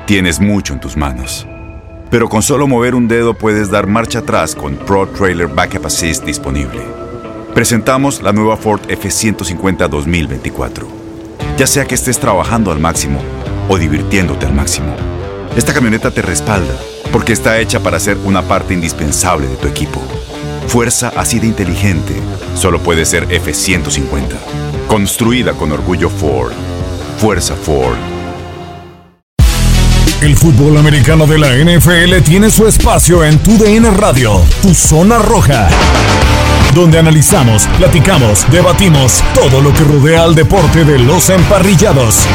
Tienes mucho en tus manos. Pero con solo mover un dedo puedes dar marcha atrás con Pro Trailer Backup Assist disponible. Presentamos la nueva Ford F-150 2024. Ya sea que estés trabajando al máximo o divirtiéndote al máximo, esta camioneta te respalda porque está hecha para ser una parte indispensable de tu equipo. Fuerza así de inteligente solo puede ser F-150. Construida con orgullo Ford. Fuerza Ford. El fútbol americano de la NFL tiene su espacio en TUDN Radio, Tu Zona Roja, donde analizamos, platicamos, debatimos todo lo que rodea al deporte de los emparrillados.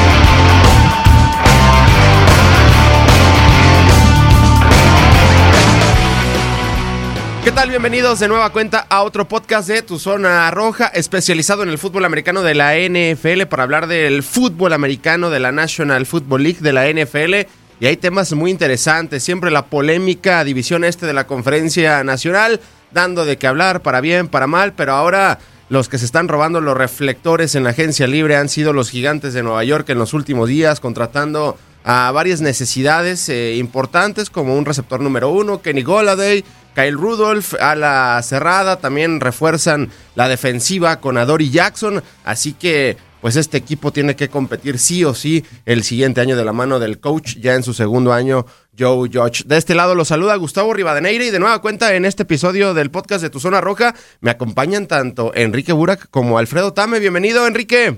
¿Qué tal? Bienvenidos de nueva cuenta a otro podcast de Tu Zona Roja, especializado en el fútbol americano de la NFL, para hablar del fútbol americano de la National Football League de la NFL. Y hay temas muy interesantes, siempre la polémica división de la Conferencia Nacional, dando de qué hablar, para bien, para mal, pero ahora los que se están robando los reflectores en la agencia libre han sido los Gigantes de Nueva York en los últimos días, contratando a varias necesidades importantes, como un receptor número 1, Kenny Golladay, Kyle Rudolph, a la cerrada, también refuerzan la defensiva con Adoree Jackson, así que pues este equipo tiene que competir sí o sí el siguiente año de la mano del coach, ya en su segundo año, Joe Judge. De este lado los saluda Gustavo Rivadeneira y de nueva cuenta en este episodio del podcast de Tu Zona Roja me acompañan tanto Enrique Burak como Alfredo Tame. Bienvenido, Enrique.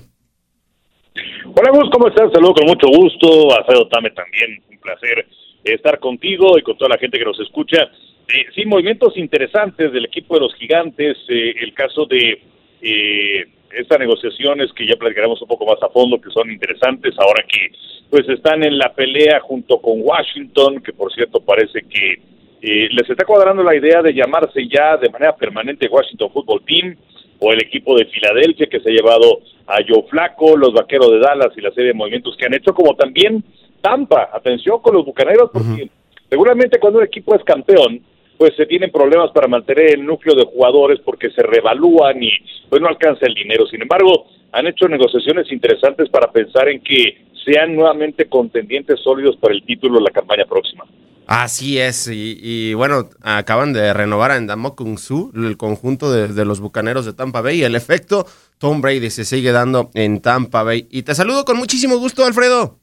Hola, Gus, ¿cómo estás? Saludo con mucho gusto. Alfredo Tame también, un placer estar contigo y con toda la gente que nos escucha. Sí, movimientos interesantes del equipo de los Gigantes, el caso de estas negociaciones que ya platicaremos un poco más a fondo, que son interesantes ahora que pues están en la pelea junto con Washington, que por cierto parece que les está cuadrando la idea de llamarse ya de manera permanente Washington Football Team, o el equipo de Filadelfia que se ha llevado a Joe Flacco, los Vaqueros de Dallas y la serie de movimientos que han hecho, como también Tampa. Atención con los Bucaneros, porque seguramente cuando un equipo es campeón, pues se tienen problemas para mantener el núcleo de jugadores porque se revalúan y pues no alcanza el dinero. Sin embargo, han hecho negociaciones interesantes para pensar en que sean nuevamente contendientes sólidos para el título en la campaña próxima. Así es, y bueno, acaban de renovar a Ndamukong Suh, el conjunto de los Bucaneros de Tampa Bay, y el efecto Tom Brady se sigue dando en Tampa Bay. Y te saludo con muchísimo gusto, Alfredo.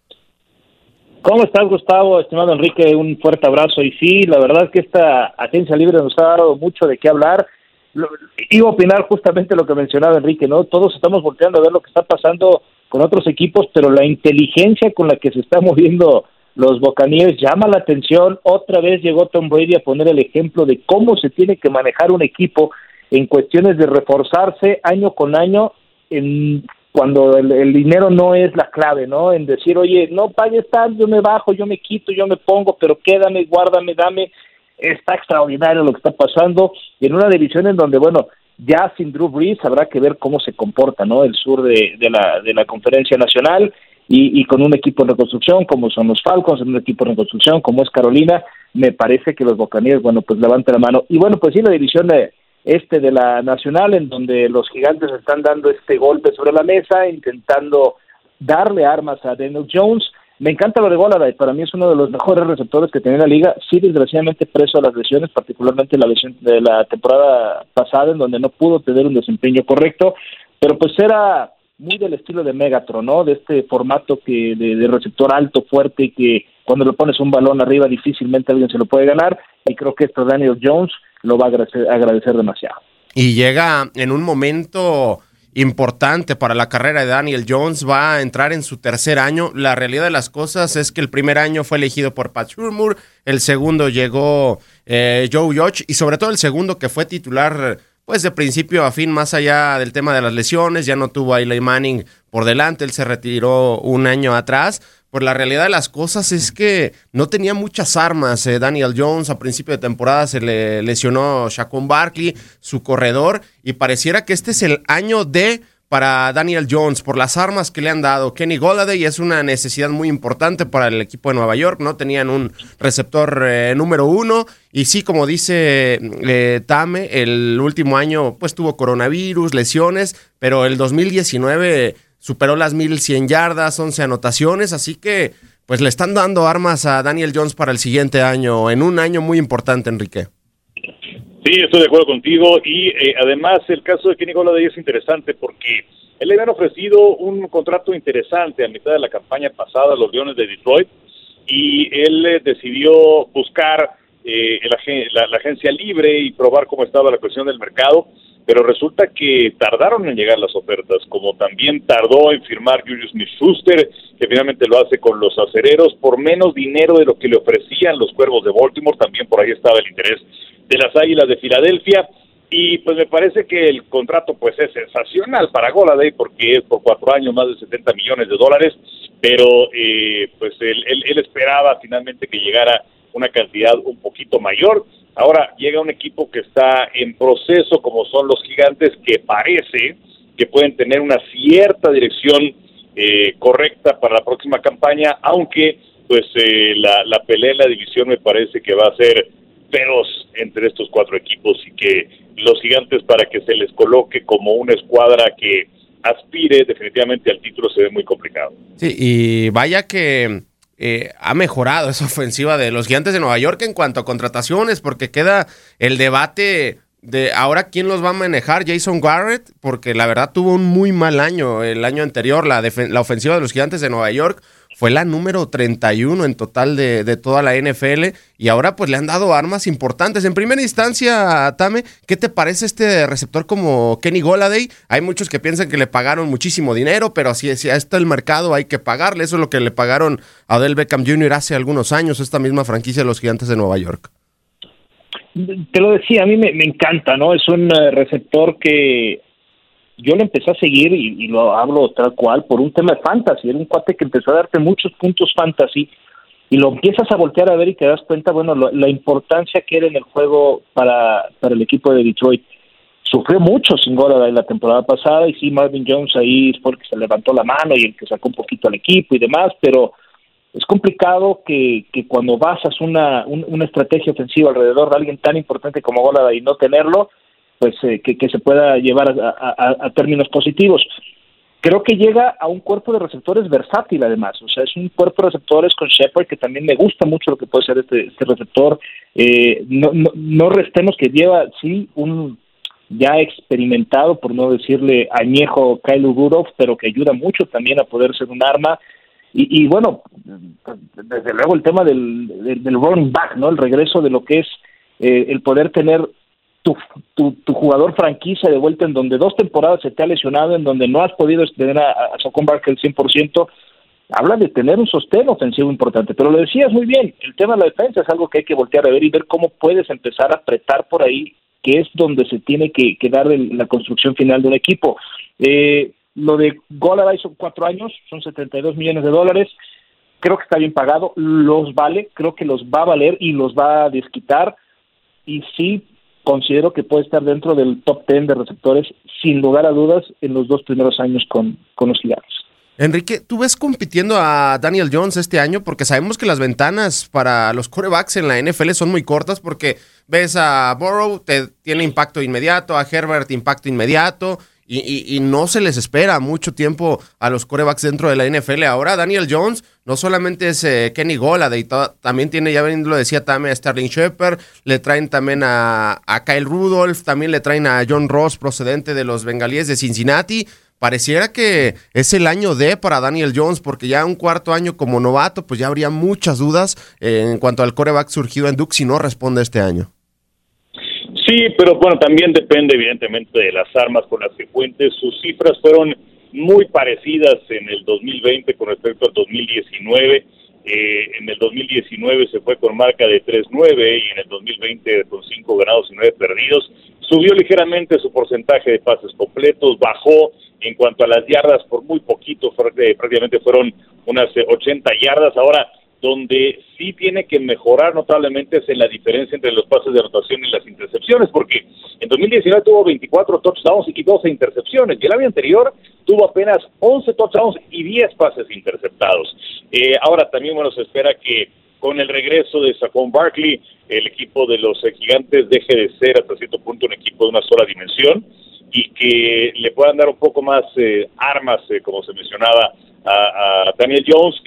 ¿Cómo estás, Gustavo? Estimado Enrique, un fuerte abrazo. Y sí, la verdad es que esta agencia libre nos ha dado mucho de qué hablar. Iba a opinar justamente lo que mencionaba Enrique, ¿no? Todos estamos volteando a ver lo que está pasando con otros equipos, pero la inteligencia con la que se están moviendo los Buccaneers llama la atención. Otra vez llegó Tom Brady a poner el ejemplo de cómo se tiene que manejar un equipo en cuestiones de reforzarse año con año, cuando el dinero no es la clave, ¿no? En decir, oye, no pagues tanto, yo me bajo, yo me quito, yo me pongo, pero quédame, guárdame, dame. Está extraordinario lo que está pasando, y en una división en donde, bueno, ya sin Drew Brees habrá que ver cómo se comporta, ¿no? El sur de la Conferencia Nacional, y con un equipo en reconstrucción como son los Falcons, en un equipo en reconstrucción como es Carolina, me parece que los Buccaneers, bueno, pues levanten la mano. Y bueno, pues sí, la división de la Nacional, en donde los Gigantes están dando este golpe sobre la mesa, intentando darle armas a Daniel Jones. Me encanta lo de Golladay, para mí es uno de los mejores receptores que tiene la liga, sí, desgraciadamente preso a las lesiones, particularmente la lesión de la temporada pasada, en donde no pudo tener un desempeño correcto, pero pues era muy del estilo de Megatron, ¿no? De este formato que de receptor alto, fuerte, y que cuando le pones un balón arriba difícilmente alguien se lo puede ganar, y creo que esto Daniel Jones lo va a agradecer demasiado. Y llega en un momento importante para la carrera de Daniel Jones, va a entrar en su tercer año. La realidad de las cosas es que el primer año fue elegido por Pat Shurmur, el segundo llegó Joe Judge, y sobre todo el segundo, que fue titular pues de principio a fin, más allá del tema de las lesiones. Ya no tuvo a Eli Manning por delante, él se retiró un año atrás. Pues la realidad de las cosas es que no tenía muchas armas. Daniel Jones a principio de temporada se le lesionó Saquon Barkley, su corredor, y pareciera que este es el año para Daniel Jones por las armas que le han dado. Kenny Golladay es una necesidad muy importante para el equipo de Nueva York, no tenían un receptor número 1, y sí, como dice Tame, el último año pues tuvo coronavirus, lesiones, pero el 2019 superó las 1,100 yardas, 11 anotaciones, así que pues le están dando armas a Daniel Jones para el siguiente año, en un año muy importante, Enrique. Sí, estoy de acuerdo contigo y además el caso de Kenny Golladay es interesante porque él le habían ofrecido un contrato interesante a mitad de la campaña pasada a los Leones de Detroit y él decidió buscar la agencia libre y probar cómo estaba la cuestión del mercado, pero resulta que tardaron en llegar las ofertas, como también tardó en firmar Julius Smith-Schuster, que finalmente lo hace con los Acereros por menos dinero de lo que le ofrecían los Cuervos de Baltimore. También por ahí estaba el interés de las Águilas de Filadelfia, y pues me parece que el contrato pues es sensacional para Golladay porque es por 4 años, más de $70 millones, pero pues él esperaba finalmente que llegara una cantidad un poquito mayor. Ahora llega un equipo que está en proceso, como son los Gigantes, que parece que pueden tener una cierta dirección correcta para la próxima campaña, aunque pues la pelea en la división me parece que va a ser feroz entre estos 4 equipos, y que los Gigantes, para que se les coloque como una escuadra que aspire definitivamente al título, se ve muy complicado. Sí, y vaya que ha mejorado esa ofensiva de los Gigantes de Nueva York en cuanto a contrataciones, porque queda el debate de ahora quién los va a manejar, Jason Garrett, porque la verdad tuvo un muy mal año el año anterior. La ofensiva de los Gigantes de Nueva York fue la número 31 en total de toda la NFL, y ahora pues le han dado armas importantes. En primera instancia, Tame, ¿qué te parece este receptor como Kenny Golladay? Hay muchos que piensan que le pagaron muchísimo dinero, pero si está el mercado hay que pagarle. Eso es lo que le pagaron a Odell Beckham Jr. hace algunos años, esta misma franquicia de los Gigantes de Nueva York. Te lo decía, a mí me encanta, ¿no? Es un receptor que yo lo empecé a seguir, y lo hablo tal cual, por un tema de fantasy. Era un cuate que empezó a darte muchos puntos fantasy, y lo empiezas a voltear a ver y te das cuenta, bueno, la importancia que era en el juego para el equipo de Detroit. Sufrió mucho sin Golladay la temporada pasada, y sí, Marvin Jones ahí fue el que se levantó la mano y el que sacó un poquito al equipo y demás, pero es complicado que cuando basas una estrategia ofensiva alrededor de alguien tan importante como Golladay y no tenerlo, pues que se pueda llevar a términos positivos. Creo que llega a un cuerpo de receptores versátil, además. O sea, es un cuerpo de receptores con Shepard, que también me gusta mucho lo que puede ser este receptor. No restemos que lleva, sí, un ya experimentado, por no decirle añejo, Kyle Rudolph, pero que ayuda mucho también a poder ser un arma. Y bueno, desde luego el tema del running back, ¿no? El regreso de lo que es el poder tener tu jugador franquicia de vuelta, en donde 2 temporadas se te ha lesionado, en donde no has podido tener a Saquon Barkley al 100%, habla de tener un sostén ofensivo importante. Pero lo decías muy bien, el tema de la defensa es algo que hay que voltear a ver y ver cómo puedes empezar a apretar por ahí, que es donde se tiene que dar la construcción final de un equipo. Lo de Golladay son 4 años, son $72 millones. Creo que está bien pagado, los vale, creo que los va a valer y los va a desquitar, y sí considero que puede estar dentro del top 10 de receptores, sin lugar a dudas, en los 2 primeros años con los Gigantes. Enrique, ¿tú ves compitiendo a Daniel Jones este año? Porque sabemos que las ventanas para los quarterbacks en la NFL son muy cortas, porque ves a Burrow, tiene impacto inmediato, a Herbert impacto inmediato, y no se les espera mucho tiempo a los quarterbacks dentro de la NFL. Ahora Daniel Jones no solamente es Kenny Golladay, también tiene, ya lo decía Tame, a Sterling Shepard, le traen también a Kyle Rudolph, también le traen a John Ross, procedente de los Bengalíes de Cincinnati. Pareciera que es el año para Daniel Jones, porque ya un 4º año como novato, pues ya habría muchas dudas en cuanto al quarterback surgido en Duke si no responde este año. Sí, pero bueno, también depende evidentemente de las armas con las que cuentes. Sus cifras fueron muy parecidas en el 2020 con respecto al 2019. En el 2019 se fue con marca de 3-9 y en el 2020 con 5 ganados y 9 perdidos. Subió ligeramente su porcentaje de pases completos, bajó en cuanto a las yardas por muy poquito, prácticamente fueron unas 80 yardas. Ahora, donde sí tiene que mejorar notablemente es en la diferencia entre los pases de anotación y las intercepciones, porque en 2019 tuvo 24 touchdowns y 12 intercepciones, y el año anterior tuvo apenas 11 touchdowns y 10 pases interceptados. Ahora también, bueno, se espera que con el regreso de Saquon Barkley, el equipo de los Gigantes deje de ser hasta cierto punto un equipo de una sola dimensión, y que le puedan dar un poco más armas, como se mencionaba, a Daniel Jones, que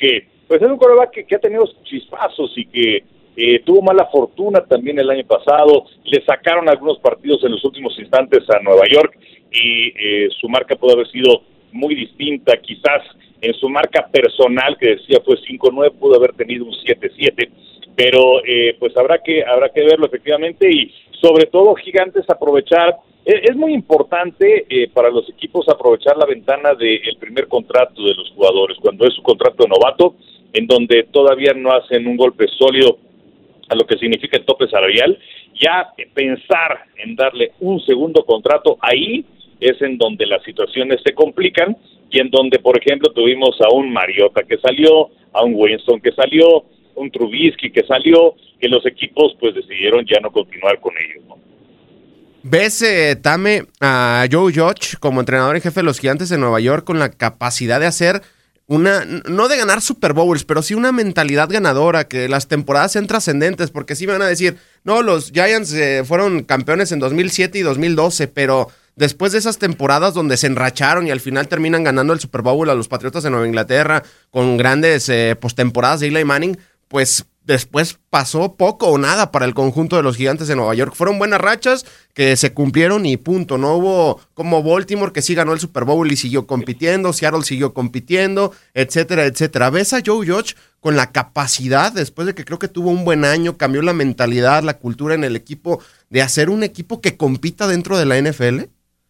pues es un quarterback que ha tenido chispazos y que tuvo mala fortuna también el año pasado. Le sacaron algunos partidos en los últimos instantes a Nueva York y su marca pudo haber sido muy distinta. Quizás en su marca personal, que decía fue 5-9, pudo haber tenido un 7-7, pero pues habrá que verlo efectivamente, y sobre todo Gigantes aprovechar. Es muy importante para los equipos aprovechar la ventana del primer contrato de los jugadores, cuando es su contrato de novato, en donde todavía no hacen un golpe sólido a lo que significa el tope salarial. Ya pensar en darle un segundo contrato, ahí es en donde las situaciones se complican, y en donde, por ejemplo, tuvimos a un Mariota que salió, a un Winston que salió, un Trubisky que salió, que los equipos pues decidieron ya no continuar con ellos, ¿no? ¿Ves, Tame, a Joe Judge como entrenador en jefe de los Gigantes de Nueva York con la capacidad de hacer no de ganar Super Bowls, pero sí una mentalidad ganadora, que las temporadas sean trascendentes? Porque sí me van a decir, no, los Giants fueron campeones en 2007 y 2012, pero después de esas temporadas donde se enracharon y al final terminan ganando el Super Bowl a los Patriotas de Nueva Inglaterra con grandes postemporadas de Eli Manning, pues después pasó poco o nada para el conjunto de los Gigantes de Nueva York. Fueron buenas rachas que se cumplieron y punto. No hubo como Baltimore, que sí ganó el Super Bowl y siguió compitiendo, Seattle siguió compitiendo, etcétera, etcétera. ¿Ves a Joe Judge con la capacidad, después de que creo que tuvo un buen año, cambió la mentalidad, la cultura en el equipo, de hacer un equipo que compita dentro de la NFL?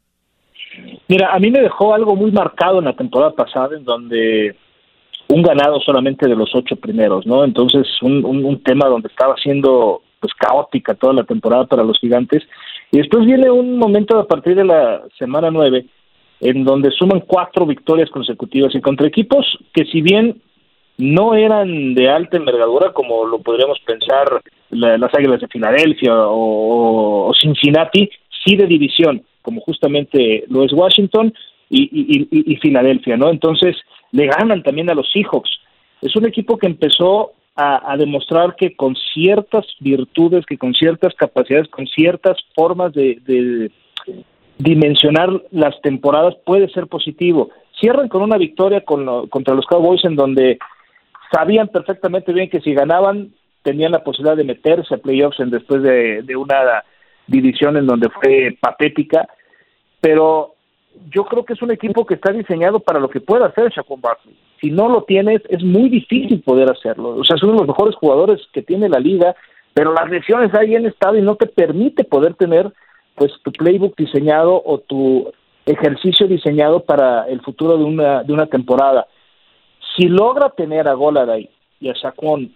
Mira, a mí me dejó algo muy marcado en la temporada pasada, en donde un ganado solamente de los 8 primeros, ¿no? Entonces, un tema donde estaba siendo pues caótica toda la temporada para los Gigantes. Y después viene un momento a partir de la semana 9, en donde suman 4 victorias consecutivas y contra equipos que, si bien no eran de alta envergadura, como lo podríamos pensar las Águilas de Filadelfia o Cincinnati, sí de división, como justamente lo es Washington y Filadelfia, ¿no? Entonces, le ganan también a los Seahawks. Es un equipo que empezó a demostrar que con ciertas virtudes, que con ciertas capacidades, con ciertas formas de dimensionar las temporadas puede ser positivo. Cierran con una victoria contra los Cowboys, en donde sabían perfectamente bien que si ganaban tenían la posibilidad de meterse a playoffs después de una división en donde fue patética, pero yo creo que es un equipo que está diseñado para lo que pueda hacer Saquon Barkley. Si no lo tienes, es muy difícil poder hacerlo. O sea, es uno de los mejores jugadores que tiene la liga, pero las lesiones ahí han estado y no te permite poder tener pues tu playbook diseñado o tu ejercicio diseñado para el futuro de una temporada. Si logra tener a Golladay y a Saquon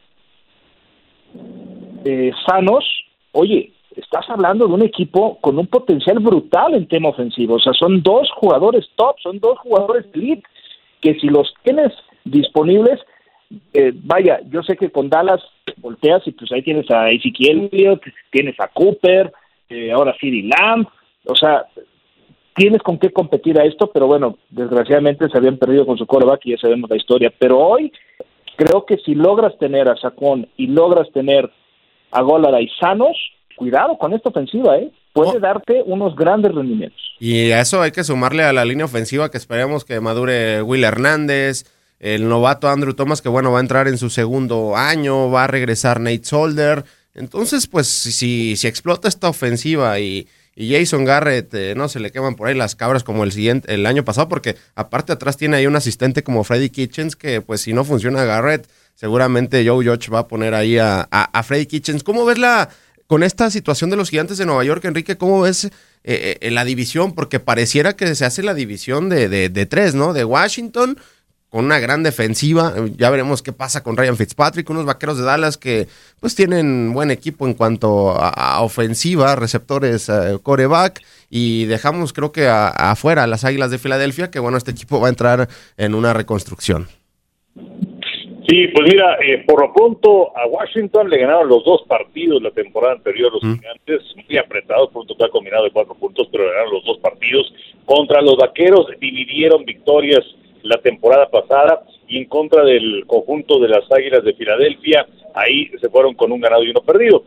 sanos, oye, estás hablando de un equipo con un potencial brutal en tema ofensivo. O sea, son 2 jugadores top, son 2 jugadores elite, que si los tienes disponibles, vaya, yo sé que con Dallas volteas y pues ahí tienes a Ezekiel Elliott, tienes a Cooper, ahora CeeDee Lamb, o sea, tienes con qué competir a esto, pero bueno, desgraciadamente se habían perdido con su quarterback y ya sabemos la historia. Pero hoy creo que si logras tener a Saquon y logras tener a Golladay sanos, cuidado con esta ofensiva, puede darte unos grandes rendimientos. Y a eso hay que sumarle a la línea ofensiva, que esperemos que madure Will Hernández, el novato Andrew Thomas, que bueno, va a entrar en su segundo año, va a regresar Nate Solder. Entonces, pues, si explota esta ofensiva y Jason Garrett, no se le queman por ahí las cabras como el año pasado, porque aparte atrás tiene ahí un asistente como Freddie Kitchens, que pues si no funciona Garrett, seguramente Joe Judge va a poner ahí a Freddie Kitchens. ¿Cómo ves con esta situación de los Gigantes de Nueva York, Enrique? ¿Cómo ves la división? Porque pareciera que se hace la división de 3, ¿no? De Washington, con una gran defensiva. Ya veremos qué pasa con Ryan Fitzpatrick, unos Vaqueros de Dallas que pues tienen buen equipo en cuanto a ofensiva, receptores, quarterback, y dejamos creo que afuera a las Águilas de Filadelfia, que bueno, este equipo va a entrar en una reconstrucción. Sí, pues mira, por lo pronto a Washington le ganaron los 2 partidos la temporada anterior, los Gigantes, muy apretados por un total combinado de 4 puntos, pero ganaron los 2 partidos. Contra los Vaqueros dividieron victorias la temporada pasada, y en contra del conjunto de las Águilas de Filadelfia, ahí se fueron con un ganado y 1 perdido.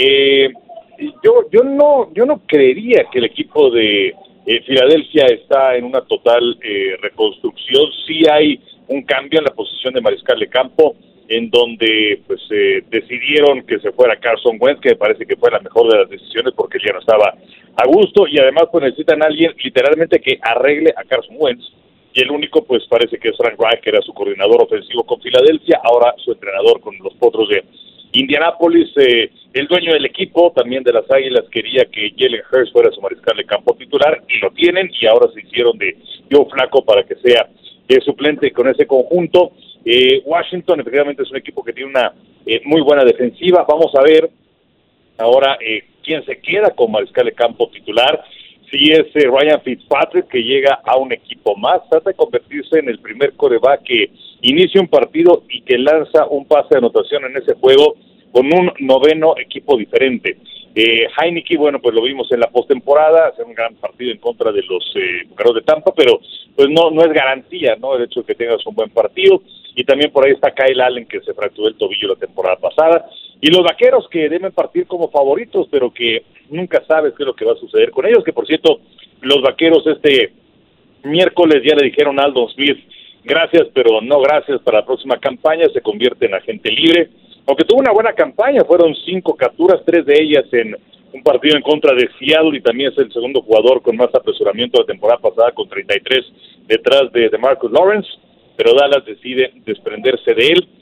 Yo no creería que el equipo de Filadelfia está en una total reconstrucción. Sí hay un cambio en la posición de mariscal de campo, en donde pues decidieron que se fuera Carson Wentz, que me parece que fue la mejor de las decisiones porque él ya no estaba a gusto, y además pues necesitan a alguien literalmente que arregle a Carson Wentz, y el único pues parece que es Frank Reich, que era su coordinador ofensivo con Filadelfia, ahora su entrenador con los Potros de Indianápolis. El dueño del equipo, también de las Águilas, quería que Jalen Hurts fuera su mariscal de campo titular, y lo tienen, y ahora se hicieron de Joe Flacco para que sea suplente con ese conjunto. Washington efectivamente es un equipo que tiene una muy buena defensiva. Vamos a ver ahora quién se queda con mariscal de campo titular. Si es Ryan Fitzpatrick, que llega a un equipo más, trata de convertirse en el primer quarterback que inicia un partido y que lanza un pase de anotación en ese juego con un noveno equipo diferente. Heineke, bueno, pues lo vimos en la postemporada, hacer un gran partido en contra de los Bucaneros de Tampa, pero pues no es garantía, ¿no?, el hecho de que tengas un buen partido. Y también por ahí está Kyle Allen, que se fracturó el tobillo la temporada pasada, y los Vaqueros, que deben partir como favoritos, pero que nunca sabes qué es lo que va a suceder con ellos, que por cierto, los Vaqueros este miércoles ya le dijeron a Aldon Smith, gracias, pero no gracias para la próxima campaña, se convierte en agente libre. Aunque tuvo una buena campaña, fueron 5 capturas, 3 de ellas en un partido en contra de Seattle, y también es el segundo jugador con más apresuramiento de la temporada pasada, con 33 detrás de Marcus Lawrence, pero Dallas decide desprenderse de él.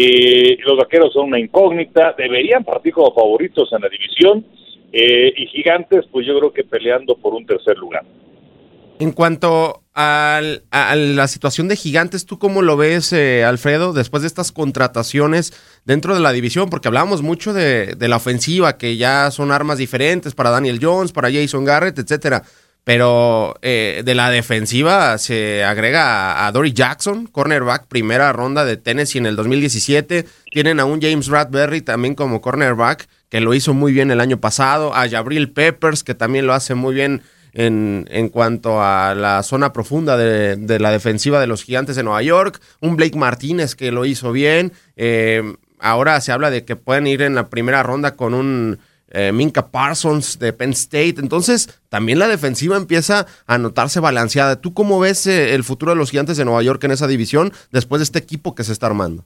Los Vaqueros son una incógnita, deberían partir como favoritos en la división, y Gigantes, pues yo creo que peleando por un tercer lugar. En cuanto a la situación de Gigantes, ¿tú cómo lo ves, Alfredo, después de estas contrataciones dentro de la división? Porque hablábamos mucho de la ofensiva, que ya son armas diferentes para Daniel Jones, para Jason Garrett, etcétera. Pero de la defensiva se agrega a Dory Jackson, cornerback, primera ronda de Tennessee en el 2017. Tienen a un James Bradberry también como cornerback, que lo hizo muy bien el año pasado. A Jabril Peppers, que también lo hace muy bien en cuanto a la zona profunda de la defensiva de los Gigantes de Nueva York. Un Blake Martínez que lo hizo bien. Ahora se habla de que pueden ir en la primera ronda con un Minka Parsons de Penn State. Entonces también la defensiva empieza a notarse balanceada. ¿Tú cómo ves el futuro de los Gigantes de Nueva York en esa división después de este equipo que se está armando?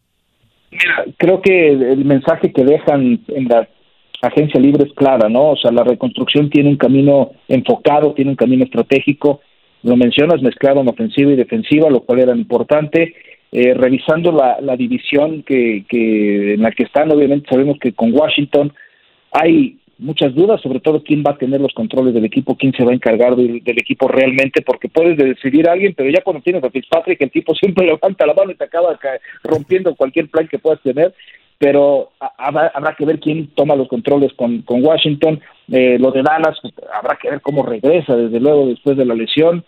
Mira, creo que el mensaje que dejan en la agencia libre es clara, ¿no? O sea, la reconstrucción tiene un camino enfocado, tiene un camino estratégico. Lo mencionas, mezclaron ofensiva y defensiva, lo cual era importante. Revisando la división que en la que están, obviamente sabemos que con Washington hay muchas dudas, sobre todo quién va a tener los controles del equipo, quién se va a encargar del equipo realmente, porque puedes decidir a alguien, pero ya cuando tienes a Fitzpatrick, el tipo siempre levanta la mano y te acaba rompiendo cualquier plan que puedas tener. Pero habrá que ver quién toma los controles con Washington. Lo de Dallas, habrá que ver cómo regresa, desde luego, después de la lesión.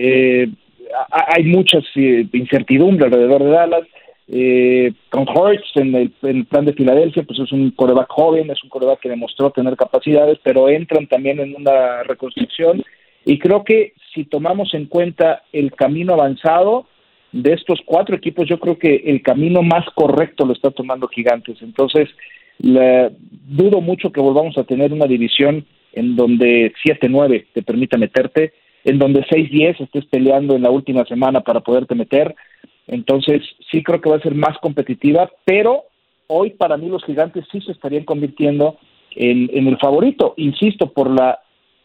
Hay muchas incertidumbre alrededor de Dallas. Con Hurts en el plan de Filadelfia, pues es un quarterback joven, es un quarterback que demostró tener capacidades, pero entran también en una reconstrucción. Y creo que si tomamos en cuenta el camino avanzado de estos 4 equipos, yo creo que el camino más correcto lo está tomando Gigantes. Entonces, dudo mucho que volvamos a tener una división en donde 7-9 te permita meterte, en donde 6-10 estés peleando en la última semana para poderte meter. Entonces, sí creo que va a ser más competitiva, pero hoy para mí los Gigantes sí se estarían convirtiendo en el favorito. Insisto, por la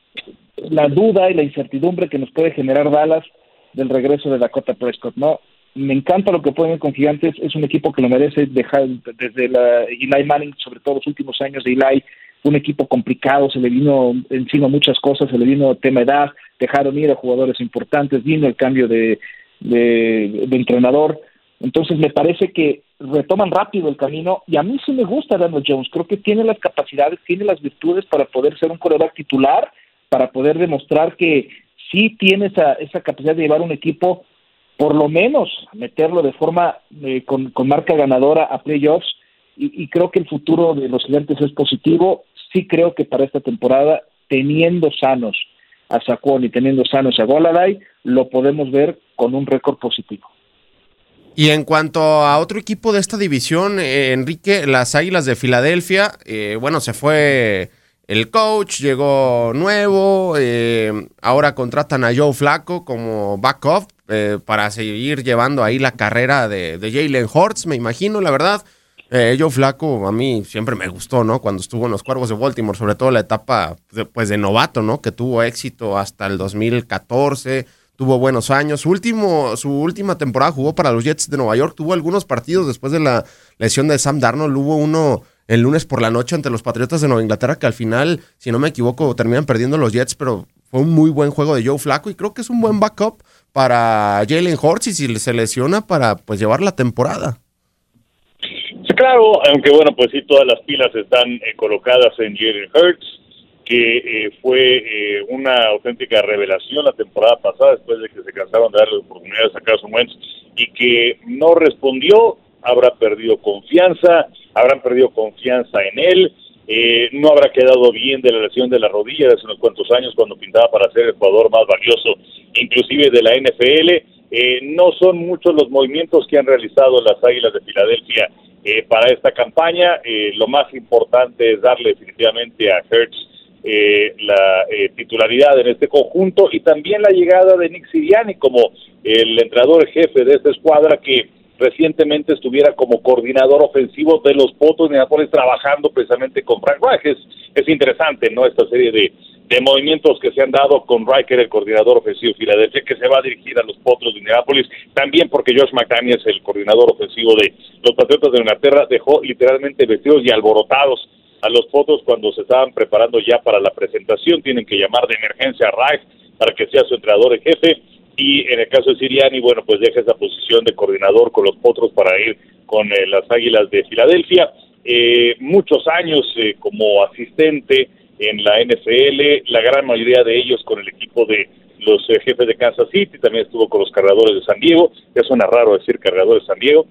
duda y la incertidumbre que nos puede generar Dallas del regreso de Dakota Prescott, ¿no? Me encanta lo que pueden con Gigantes, es un equipo que lo merece, dejar desde la Eli Manning, sobre todo los últimos años de Eli, un equipo complicado, se le vino encima muchas cosas, se le vino tema edad, dejaron ir a jugadores importantes, vino el cambio de entrenador. Entonces me parece que retoman rápido el camino, y a mí sí me gusta Daniel Jones, creo que tiene las capacidades, tiene las virtudes para poder ser un quarterback titular, para poder demostrar que sí tiene esa capacidad de llevar un equipo, por lo menos meterlo de forma con marca ganadora a playoffs, y creo que el futuro de los Gigantes es positivo. Sí creo que para esta temporada, teniendo sanos a Saquon y teniendo sanos a Golladay, lo podemos ver con un récord positivo. Y en cuanto a otro equipo de esta división, Enrique, las Águilas de Filadelfia, bueno, se fue el coach, llegó nuevo, ahora contratan a Joe Flacco como backup para seguir llevando ahí la carrera de Jalen Hurts, me imagino, la verdad. Joe Flacco a mí siempre me gustó, ¿no? Cuando estuvo en los Cuervos de Baltimore, sobre todo la etapa de novato, ¿no? Que tuvo éxito hasta el 2014, tuvo buenos años. Su última temporada jugó para los Jets de Nueva York, tuvo algunos partidos después de la lesión de Sam Darnold, hubo uno el lunes por la noche ante los Patriotas de Nueva Inglaterra que al final, si no me equivoco, terminan perdiendo los Jets, pero fue un muy buen juego de Joe Flacco y creo que es un buen backup para Jalen Hurts y si se lesiona para pues llevar la temporada. Sí, claro, aunque bueno, pues sí, todas las pilas están colocadas en Jalen Hurts, que fue una auténtica revelación la temporada pasada, después de que se cansaron de darle la oportunidad de sacar a Carson Wentz, y que no respondió, habrán perdido confianza en él, no habrá quedado bien de la lesión de la rodilla de hace unos cuantos años cuando pintaba para ser el jugador más valioso, inclusive de la NFL. No son muchos los movimientos que han realizado las Águilas de Filadelfia para esta campaña. Lo más importante es darle definitivamente a Hurts la titularidad en este conjunto y también la llegada de Nick Sirianni como el entrenador jefe de esta escuadra que recientemente estuviera como coordinador ofensivo de los Potros de Indianápolis trabajando precisamente con Frank Reich. Es interesante, ¿no? Esta serie de movimientos que se han dado con Reich, el coordinador ofensivo de Filadelfia, que se va a dirigir a los Potros de Indianápolis, también porque Josh McDaniels, el coordinador ofensivo de los Patriotas de Inglaterra, dejó literalmente vestidos y alborotados a los Potros cuando se estaban preparando ya para la presentación. Tienen que llamar de emergencia a Reich para que sea su entrenador en jefe. Y en el caso de Sirianni, bueno, pues deja esa posición de coordinador con los Potros para ir con las Águilas de Filadelfia. Muchos años como asistente en la NFL, la gran mayoría de ellos con el equipo de los Jefes de Kansas City, también estuvo con los Cargadores de San Diego, ya suena raro decir Cargadores de San Diego,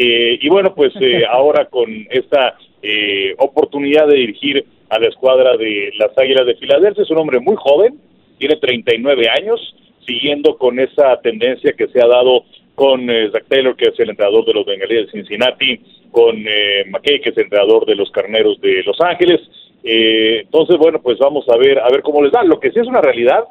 y bueno, pues ahora con esta oportunidad de dirigir a la escuadra de las Águilas de Filadelfia, es un hombre muy joven, tiene 39 años, siguiendo con esa tendencia que se ha dado con Zach Taylor, que es el entrenador de los Bengalíes de Cincinnati, con McKay, que es el entrenador de los Carneros de Los Ángeles. Entonces, bueno, pues vamos a ver cómo les da. Lo que sí es una realidad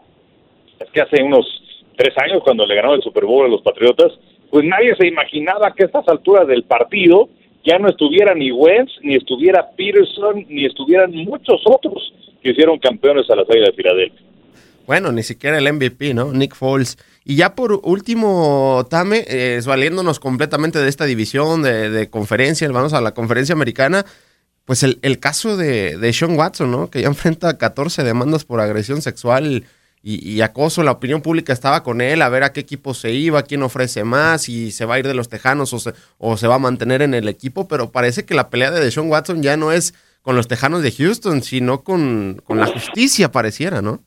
es que hace unos 3 años, cuando le ganaron el Super Bowl a los Patriotas, pues nadie se imaginaba que a estas alturas del partido ya no estuviera ni Wentz, ni estuviera Peterson, ni estuvieran muchos otros que hicieron campeones a las Águilas de Filadelfia. Bueno, ni siquiera el MVP, ¿no? Nick Foles. Y ya por último, Tame, valiéndonos completamente de esta división de conferencias, vamos a la conferencia americana, pues el caso de Sean Watson, ¿no? Que ya enfrenta 14 demandas por agresión sexual y acoso. La opinión pública estaba con él a ver a qué equipo se iba, quién ofrece más, si se va a ir de los Tejanos o se va a mantener en el equipo, pero parece que la pelea de Sean Watson ya no es con los Tejanos de Houston, sino con la justicia, pareciera, ¿no?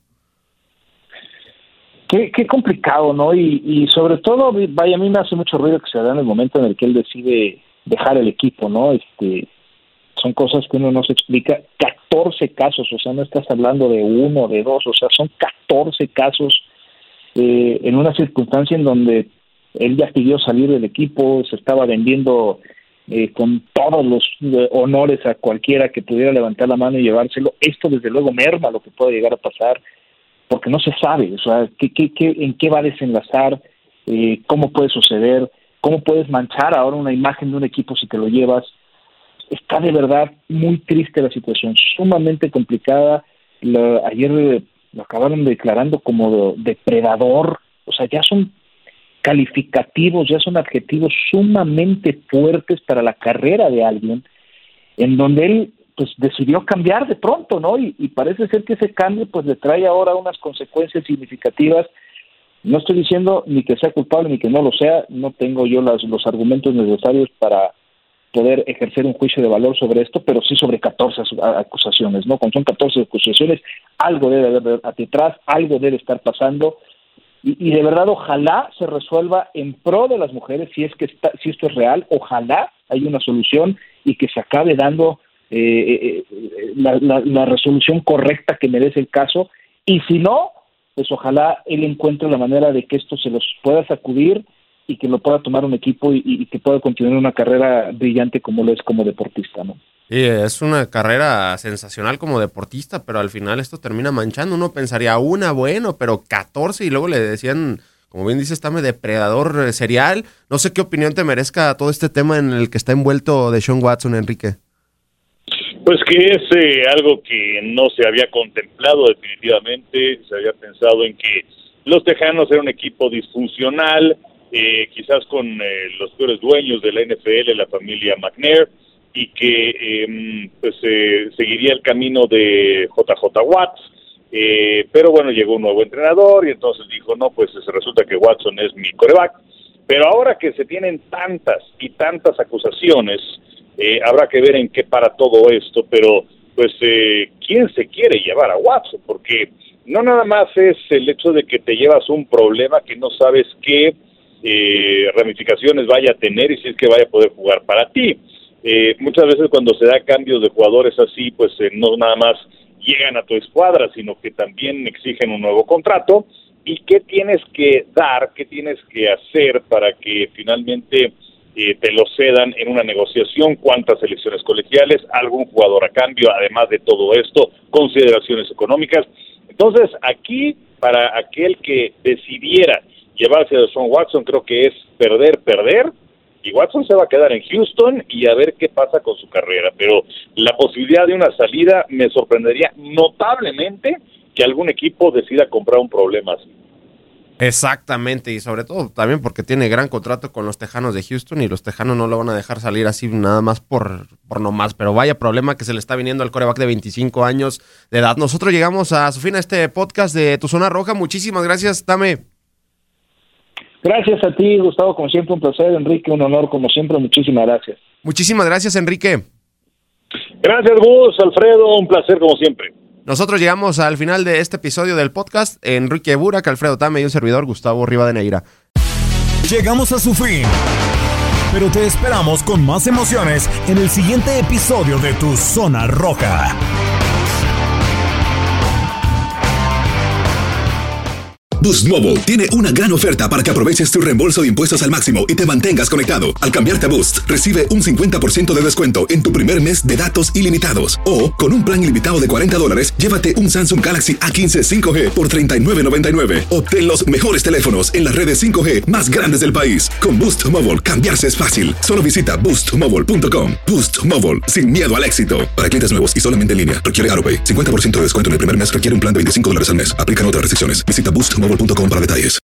Qué complicado, ¿no? Y sobre todo, vaya, a mí me hace mucho ruido que se da en el momento en el que él decide dejar el equipo, ¿no? Son cosas que uno no se explica. 14 casos, o sea, no estás hablando de 1, de 2, o sea, son 14 casos en una circunstancia en donde él ya pidió salir del equipo, se estaba vendiendo con todos los honores a cualquiera que pudiera levantar la mano y llevárselo. Esto, desde luego, merma lo que puede llegar a pasar, porque no se sabe, o sea, en qué va a desenlazar, cómo puede suceder, cómo puedes manchar ahora una imagen de un equipo si te lo llevas. Está de verdad muy triste la situación, sumamente complicada. Ayer lo acabaron declarando como depredador, o sea, ya son calificativos, ya son adjetivos sumamente fuertes para la carrera de alguien, en donde él pues decidió cambiar de pronto, ¿no? Y parece ser que ese cambio pues le trae ahora unas consecuencias significativas. No estoy diciendo ni que sea culpable ni que no lo sea, no tengo yo los argumentos necesarios para poder ejercer un juicio de valor sobre esto, pero sí sobre 14 acusaciones, ¿no? Cuando son 14 acusaciones, algo debe haber detrás, algo debe estar pasando, y de verdad ojalá se resuelva en pro de las mujeres, si esto es real, ojalá haya una solución y que se acabe dando la resolución correcta que merece el caso, y si no, pues ojalá él encuentre la manera de que esto se los pueda sacudir y que lo pueda tomar un equipo y que pueda continuar una carrera brillante como lo es como deportista, ¿no? Sí, es una carrera sensacional como deportista, pero al final esto termina manchando. Uno pensaría, bueno, pero 14 y luego le decían, como bien dices, Tame, depredador serial. No sé qué opinión te merezca todo este tema en el que está envuelto Deshaun Watson, Enrique. Pues que es algo que no se había contemplado definitivamente. Se había pensado en que los Tejanos eran un equipo disfuncional, quizás con los peores dueños de la NFL, la familia McNair, y que seguiría el camino de JJ Watts, pero bueno, llegó un nuevo entrenador y entonces dijo, no, pues resulta que Watson es mi quarterback. Pero ahora que se tienen tantas y tantas acusaciones, habrá que ver en qué para todo esto, pero pues ¿quién se quiere llevar a Watson? Porque no nada más es el hecho de que te llevas un problema que no sabes qué ramificaciones vaya a tener y si es que vaya a poder jugar para ti. Muchas veces cuando se da cambios de jugadores así, pues no nada más llegan a tu escuadra, sino que también exigen un nuevo contrato. ¿Y qué tienes que dar, qué tienes que hacer para que finalmente te lo cedan en una negociación? ¿Cuántas selecciones colegiales? ¿Algún jugador a cambio? Además de todo esto, consideraciones económicas. Entonces, aquí, para aquel que decidiera llevarse a Deshaun Watson, creo que es perder, y Watson se va a quedar en Houston y a ver qué pasa con su carrera, pero la posibilidad de una salida me sorprendería notablemente que algún equipo decida comprar un problema así. Exactamente, y sobre todo también porque tiene gran contrato con los Tejanos de Houston y los Tejanos no lo van a dejar salir así nada más por nomás, pero vaya problema que se le está viniendo al quarterback de 25 años de edad. Nosotros llegamos a su fin a este podcast de Tu Zona Roja. Muchísimas gracias, Tame. Gracias a ti, Gustavo, como siempre un placer, Enrique, un honor como siempre, muchísimas gracias. Muchísimas gracias, Enrique. Gracias, Gus, Alfredo, un placer como siempre. Nosotros llegamos al final de este episodio del podcast. Enrique Burak, Alfredo Tame y un servidor, Gustavo Rivadeneira. Llegamos a su fin, pero te esperamos con más emociones en el siguiente episodio de Tu Zona Roja. Boost Mobile tiene una gran oferta para que aproveches tu reembolso de impuestos al máximo y te mantengas conectado. Al cambiarte a Boost, recibe un 50% de descuento en tu primer mes de datos ilimitados. O, con un plan ilimitado de $40, llévate un Samsung Galaxy A15 5G por $39.99. Obtén los mejores teléfonos en las redes 5G más grandes del país. Con Boost Mobile, cambiarse es fácil. Solo visita boostmobile.com. Boost Mobile, sin miedo al éxito. Para clientes nuevos y solamente en línea, requiere AutoPay. 50% de descuento en el primer mes requiere un plan de $25 al mes. Aplican otras restricciones. Visita boostmobile.com para detalles.